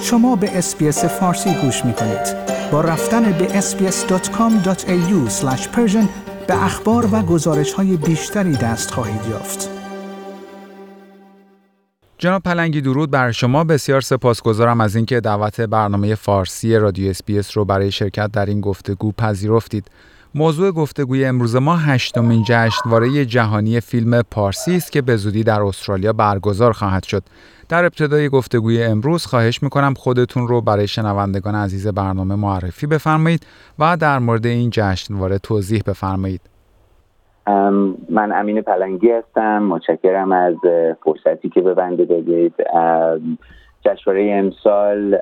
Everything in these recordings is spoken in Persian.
شما به اس‌بی‌اس فارسی گوش می‌کنید. با رفتن به sbs.com.au/persian به اخبار و گزارش‌های بیشتری دست خواهید یافت. جناب پلنگی، درود بر شما. بسیار سپاسگزارم از اینکه دعوت برنامه فارسی رادیو اس‌بی‌اس رو برای شرکت در این گفتگو پذیرفتید. موضوع گفتگوی امروز ما 8مین جشنواره جهانی فیلم پارسی است که به زودی در استرالیا برگزار خواهد شد. در ابتدای گفتگوی امروز خواهش می‌کنم خودتون رو برای شنوندگان عزیز برنامه معرفی بفرمایید و در مورد این جشنواره توضیح بفرمایید. من امین پلنگی هستم. متشکرم از فرصتی که به بنده دادید. جشنواره امسال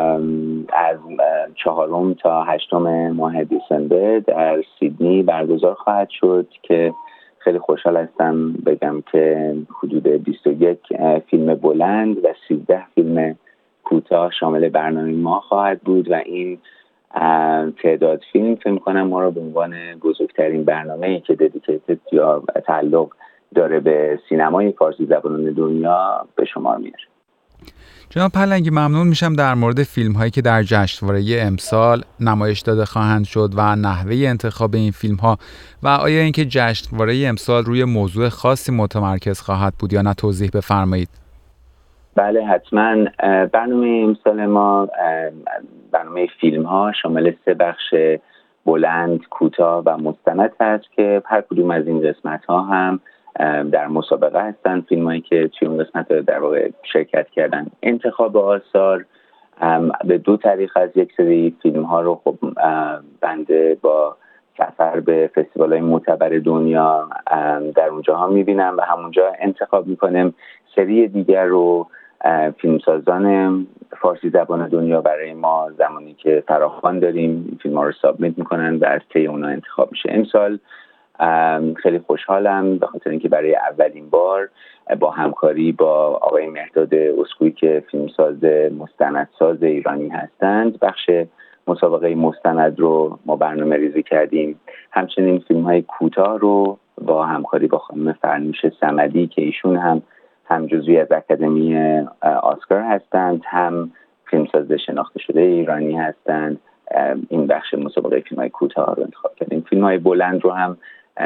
از 4 تا 8 ماه دسامبر در سیدنی برگزار خواهد شد که خیلی خوشحال هستم بگم که حدود 21 فیلم بلند و 13 فیلم کوتاه شامل برنامه ما خواهد بود و این تعداد فیلم فکر کنم ما رو به عنوان بزرگترین برنامه‌ای که ددیکیتد یا تعلق داره به سینمای فارسی زبان دنیا به شمار میاره. جناب پلنگی، ممنون میشم در مورد فیلم هایی که در جشنواره امسال نمایش داده خواهند شد و نحوه انتخاب این فیلم ها و آیا اینکه جشنواره امسال روی موضوع خاصی متمرکز خواهد بود یا نه توضیح بفرمایید. بله حتما. برنامه امسال ما برنامه فیلم ها شامل 3 بخش بلند، کوتاه و مستند هست که هر کدوم از این قسمت ها هم در مسابقه هستن. فیلم هایی که توی اون قسمت در واقع شرکت کردن. انتخاب آثار به 2 طریق از یک سری فیلم ها رو خب بنده با سفر به فستیوال های معتبر دنیا در اونجا ها میبینم و همونجا انتخاب میکنم. سری دیگر رو فیلمسازان فارسی زبان دنیا برای ما زمانی که فراخوان داریم فیلم ها رو سابمیت میکنن و از طی اونا انتخاب میشه. امسال خیلی خوشحالم به خاطر اینکه برای اولین بار با همکاری با آقای مهرداد اسکویی که فیلمساز مستندساز ایرانی هستند بخش مسابقه مستند رو ما برنامه ریزی کردیم. همچنین فیلم های کوتاه رو با همکاری با خانم فرنوش صمدی که ایشون هم جزوی از اکادمی آسکار هستند، هم فیلمساز شناخته شده ایرانی هستند، این بخش مسابقه فیلم های کوتاه رو انتخاب کردیم. فیلم های بلند رو هم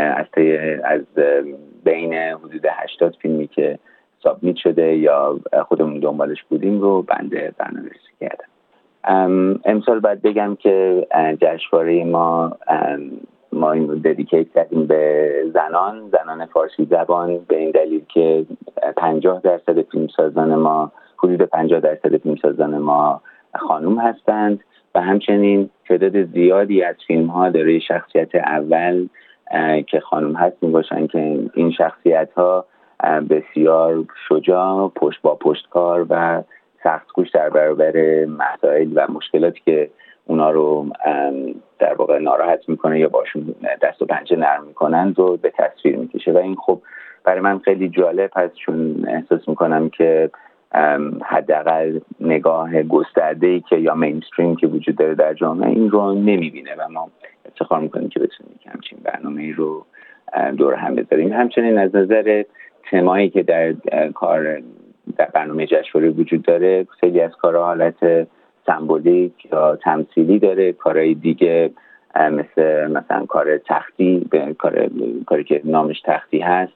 از بین حدود 80 فیلمی که سابمیت شده یا خودمون دنبالش بودیم رو بنده برنامه‌ریزی کردم. امسال باید بگم که جشنواره ما این رو ددیکیت کردیم به زنان فارسی زبان به این دلیل که 50% فیلمسازان ما حدود 50% فیلمسازان ما خانوم هستند و همچنین تعداد زیادی از فیلم ها داره شخصیت اول که خانم هست میباشن که این شخصیت ها بسیار شجاع، با پشتکار و سخت‌کوش در برابر مسائل و مشکلاتی که اونا رو در واقع ناراحت میکنه یا باشون دست و پنجه نرم میکنن رو به تصویر میکشه و این خب برای من خیلی جالب هست چون احساس میکنم که حداقل نگاه گسترده‌ای که یا مینستریم که وجود داره در جامعه این رو نمیبینه و ما افتخار میکنیم که بتونیم همچین برنامه‌ای رو دور هم بذاریم. همچنین از نظر تمایی که در برنامه جشنواره وجود داره خیلی از کارها حالت سمبولیک یا تمثیلی داره، کارهای دیگه مثلا کار تختی کاری که نامش تختی هست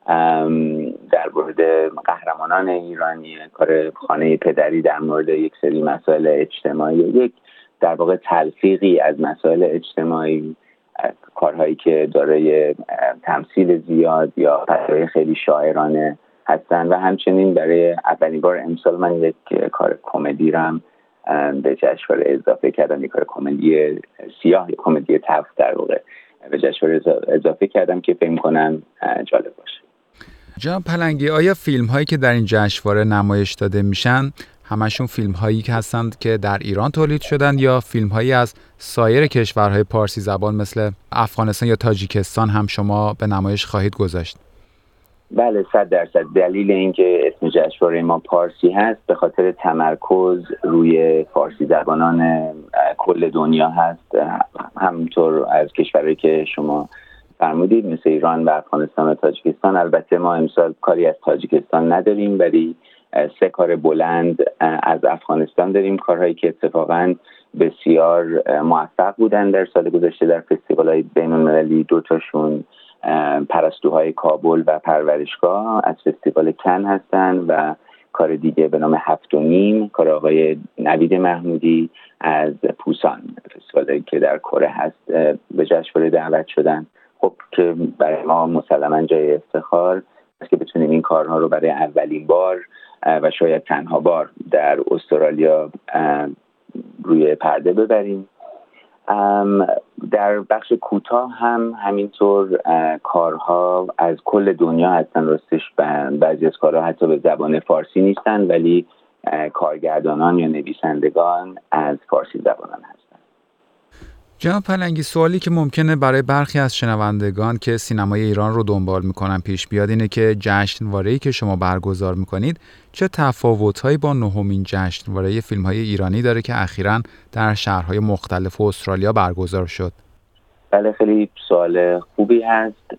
در مورد قهرمانان ایرانی، کار خانه پدری در مورد یک سری مسائل اجتماعی، یک در واقع تلفیقی از مسائل اجتماعی، کارهایی که دارای تمثیل زیاد یا پدای خیلی شاعرانه هستن و همچنین برای اولین بار امسال من یک کار کمدی رم به جشنواره اضافه کردم، یک کار کمدی سیاه یا کمدی تلخ در واقع به جشنواره اضافه کردم که فکر کنم جالب باشه. جناب پلنگی، آیا فیلم هایی که در این جشنواره نمایش داده میشن همشون فیلم هایی که هستند که در ایران تولید شدن یا فیلم هایی از سایر کشورهای پارسی زبان مثل افغانستان یا تاجیکستان هم شما به نمایش خواهید گذاشت؟ بله 100%. دلیل اینکه اسم جشنواره ما پارسی هست به خاطر تمرکز روی فارسی زبانان کل دنیا هست، همونطور از کشورهایی که شما فرمودید مثل ایران و افغانستان و تاجیکستان. البته ما امسال کاری از تاجیکستان نداریم ولی 3 کار بلند از افغانستان داریم، کارهایی که اتفاقاً بسیار موفق بودن در سال گذشته در فستیوال‌های بین‌المللی. 2 تاشون پرستوهای کابل و پرورشگاه از فستیوال کن هستن و کار دیگه به نام 7.5 کار آقای نوید محمودی از پوسان، فستیوالی که در کره هست، به جشنواره دعوت شدن. خب که برای ما مسلماً جای افتخار است که بتونیم این کارها رو برای اولین بار و شاید تنها بار در استرالیا روی پرده ببریم. در بخش کوتاه هم همینطور کارها از کل دنیا هستن. راستش بعضی از کارها حتی به زبان فارسی نیستن ولی کارگردانان یا نویسندگان از فارسی زبانان هستن. جناب پلنگی، سوالی که ممکنه برای برخی از شنوندگان که سینمای ایران رو دنبال میکنن پیش بیاد اینه که جشنواره‌ای که شما برگزار میکنید چه تفاوت‌هایی با 9مین جشنواره فیلم‌های ایرانی داره که اخیراً در شهرهای مختلف استرالیا برگزار شد؟ بله، خیلی سوال خوبی هست.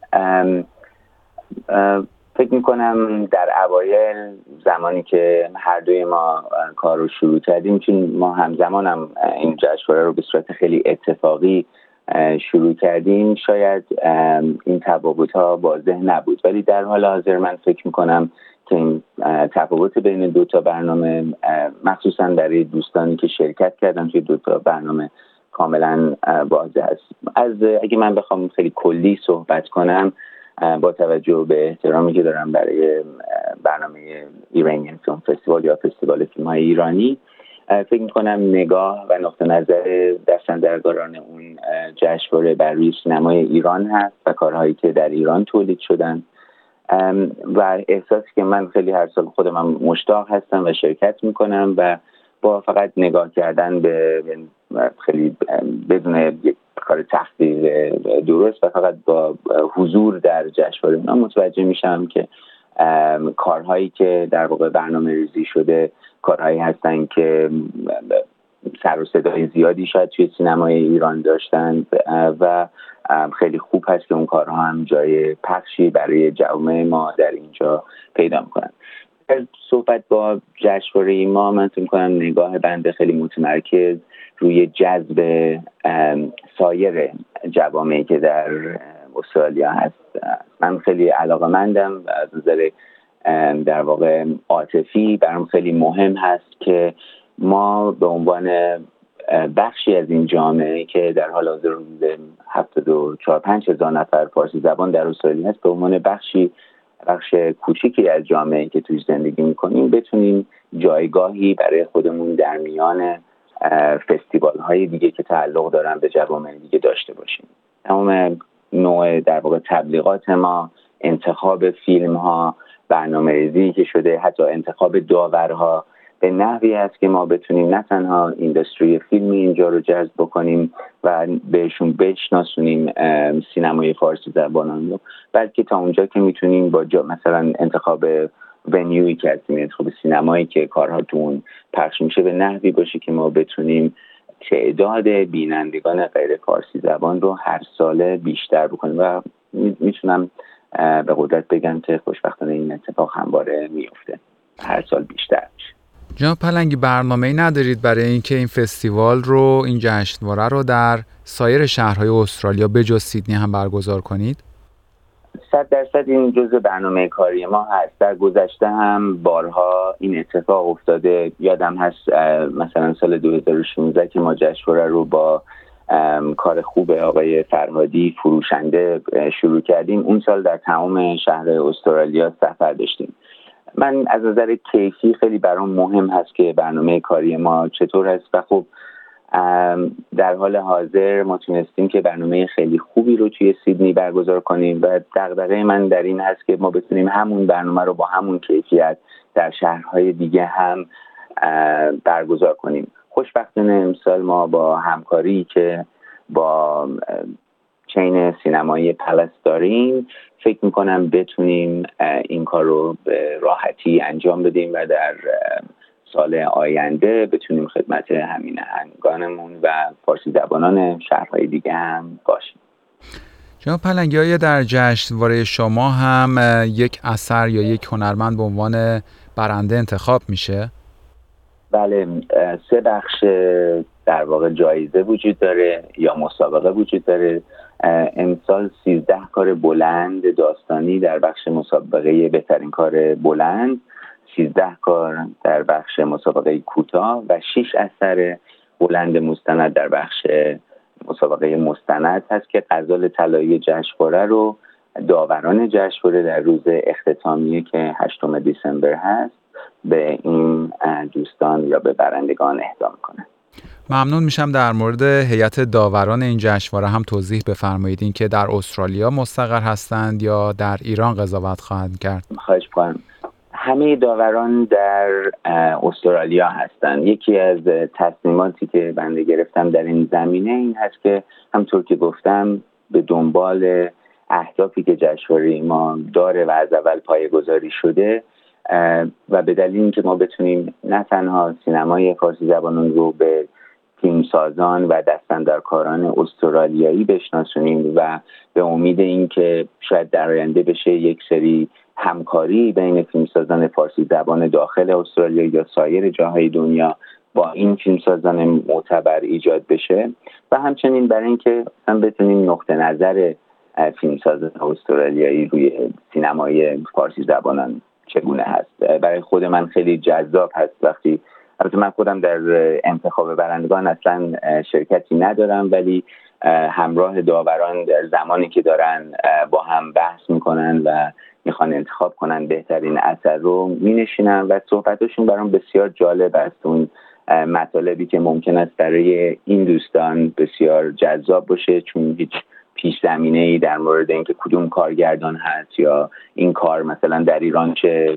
فکر میکنم در اوایل زمانی که هر دوی ما کار رو شروع کردیم، چون ما همزمان هم این جشنواره رو به صورت خیلی اتفاقی شروع کردیم، شاید این تفاوت‌ها واضح نبود، ولی در حال حاضر من فکر میکنم که این تفاوت بین 2 تا برنامه، مخصوصا برای دوستانی که شرکت کردن توی 2 تا برنامه، کاملا واضح است. اگه من بخوام خیلی کلی صحبت کنم، با توجه به احترامی که دارم برای برنامه ایرانیان فیلم فستیوال یا فستیوال فیلم‌های ایرانی، فکر می‌کنم نگاه و نقطه نظر دستاندرکاران اون جشنواره بر روی سینمای ایران هست و کارهایی که در ایران تولید شدن و احساسی که من خیلی هر سال خودم هم مشتاق هستم و شرکت می‌کنم و با فقط نگاه کردن به خیلی بدون یک کار تحقیق درست و فقط با حضور در جشنواره اونا متوجه میشم که کارهایی که در واقع برنامه ریزی شده کارهایی هستن که سر و صدای زیادی شاید توی سینمای ایران داشتن و خیلی خوب هست که اون کارها هم جای پخشی برای جوامع ما در اینجا پیدا میکنن. صحبت با جشنواره ما، من فکر می‌کنم نگاه بنده خیلی متمرکز روی جذب سایر جوامعی که در استرالیا هست. من خیلی علاقه‌مندم و از نظر در واقع عاطفی برام خیلی مهم هست که ما به عنوان بخشی از این جامعه که در حال حاضر 74-5 هزار نفر فارسی زبان در استرالیا هست، به عنوان بخش کوچیکی از جامعه که توی زندگی میکنیم بتونیم جایگاهی برای خودمون در میان فستیوال های دیگه که تعلق دارن به جوامع دیگه داشته باشیم. تمام نوع در واقع تبلیغات ما، انتخاب فیلم ها، برنامه‌ریزی که شده، حتی انتخاب داورها به نحوی است که ما بتونیم نه تنها اینداستری فیلم اینجا رو جذب بکنیم و بهشون بشناسونیم سینمای فارسی زبانان رو، بلکه تا اونجا که میتونیم با مثلا انتخاب ونیوی که هستیم، انتخاب سینمایی که کارها تو اون پخش میشه به نحوی باشه که ما بتونیم تعداد بینندگان غیر فارسی زبان رو هر سال بیشتر بکنیم و میتونم به قدرت بگم که خوشبختانه این اتفاق همواره میفته، هر سال بیشتر میشه. جناب پلنگی، برنامه‌ای ندارید برای اینکه این فستیوال رو، این جشنواره رو در سایر شهرهای استرالیا بجز سیدنی هم برگزار کنید؟ 100% این جزء برنامه کاری ما هست. در گذشته هم بارها این اتفاق افتاده. یادم هست مثلا سال 2016 که ما جشنواره رو با کار خوب آقای فرهادی فروشنده شروع کردیم، اون سال در تمام شهر استرالیا سفر داشتیم. من از نظر کیفی خیلی برام مهم هست که برنامه کاری ما چطور هست و خب در حال حاضر ما تونستیم که برنامه خیلی خوبی رو توی سیدنی برگزار کنیم و دغدغه من در این هست که ما بتونیم همون برنامه رو با همون کیفیت در شهرهای دیگه هم برگزار کنیم. خوشبختانه امسال ما با همکاری که با چین سینمایی پلس داریم فکر میکنم بتونیم این کار رو به راحتی انجام بدیم و در سال آینده بتونیم خدمت همین همگانمون و فارسی زبانان شهرهای دیگه هم باشیم. جناب پلنگی، آیا در جشنواره شما هم یک اثر یا یک هنرمند به عنوان برنده انتخاب میشه؟ بله، 3 بخش در واقع جایزه وجود داره یا مسابقه وجود داره. امسال 13 کار بلند داستانی در بخش مسابقه بهترین کار بلند، 13 کار در بخش مسابقه کوتاه و 6 اثر بلند مستند در بخش مسابقه مستند هست که غزال طلایی جشنواره رو داوران جشنواره در روز اختتامیه که 8 دسامبر هست به این دوستان یا به برندگان اهدا میکنه. ممنون میشم در مورد هیئت داوران این جشنواره هم توضیح بفرمایید، این که در استرالیا مستقر هستند یا در ایران قضاوت خواهند کرد؟ خواهش می‌کنم. همه داوران در استرالیا هستند. یکی از تصمیماتی که بنده گرفتم در این زمینه این هست که همطور که گفتم به دنبال اهدافی که جشنواره ما داره و از اول پایه‌گذاری شده و به دلیل اینکه ما بتونیم نه تنها سینمای فارسی زبانان رو به فیلمسازان و دستاندرکاران استرالیایی بشناسونیم و به امید اینکه شاید در آینده بشه یک سری همکاری بین فیلمسازان فارسی زبان داخل استرالیا یا سایر جاهای دنیا با این فیلمسازان معتبر ایجاد بشه و همچنین برای اینکه مثلا بتونیم نقطه نظر فیلمسازان استرالیایی روی سینمای فارسی زبانان چگونه هست. برای خود من خیلی جذاب هست وقتی، البته من خودم در انتخاب برندگان اصلا شرکتی ندارم، ولی همراه داوران در زمانی که دارن با هم بحث میکنن و میخوان انتخاب کنن بهترین اثر رو مینشینم و صحبتاشون برام بسیار جالب است. اون مطالبی که ممکن است برای این دوستان بسیار جذاب باشه چون هیچ پیش زمینه‌ای در مورد اینکه کدوم کارگردان هست یا این کار مثلا در ایران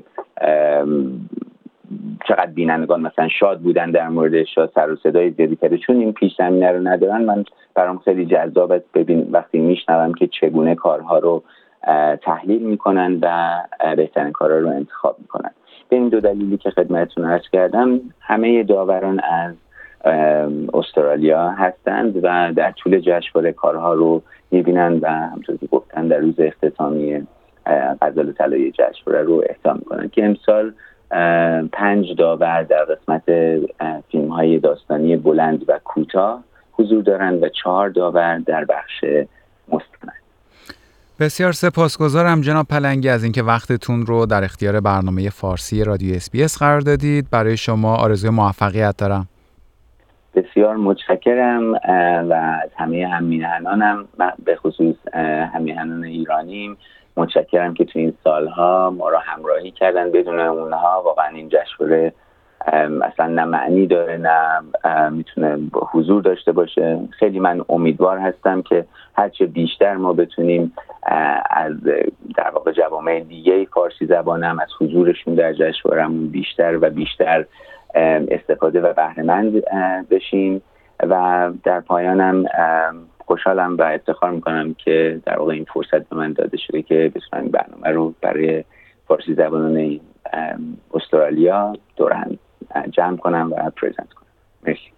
چقدر بینندگان مثلا شاد بودن در موردش یا سر و صدای زیادی کرده، چون این پیش زمینه رو ندارن. من برام خیلی جذاب است ببین وقتی میشنوم که چگونه کارها رو تحلیل میکنن و بهترین کارها رو انتخاب میکنن. به این 2 دلیلی که خدمتتون عرض کردم همه داوران از استرالیا هستند و در طول جشنواره کارها رو میبینن و همونطور که گفتن در روز اختتامی غزال طلایی جشنواره رو اهدا میکنن که امسال 5 داور در قسمت فیلم‌های داستانی بلند و کوتاه حضور دارند و 4 داور در بخش مستند. بسیار سپاسگزارم جناب پلنگی از اینکه وقتتون رو در اختیار برنامه فارسی رادیو SBS قرار دادید. برای شما آرزوی موفقیت دارم. بسیار متشکرم و از همه هم‌میهنانم، به خصوص هم‌میهنان ایرانیم متشکرم که تو این سالها ما را همراهی کردن. بدون اونها واقعا این جشنواره اصلا نه معنی داره نه میتونه حضور داشته باشه. خیلی من امیدوار هستم که هرچه بیشتر ما بتونیم از در واقع جوامع دیگه فارسی زبان هم از حضورشون در جشنواره‌مون بیشتر و بیشتر استفاده و بهره مند بشیم و در پایانم خوشحالم و افتخار میکنم که در واقع این فرصت به من داده شده که بتونم این برنامه رو برای فارسی زبانان استرالیا دور هم جمع کنم و پرزنت کنم. مرسی.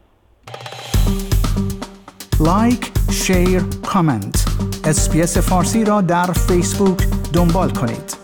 لایک، شیر، کامنت. SBS فارسی را در فیسبوک دنبال کنید.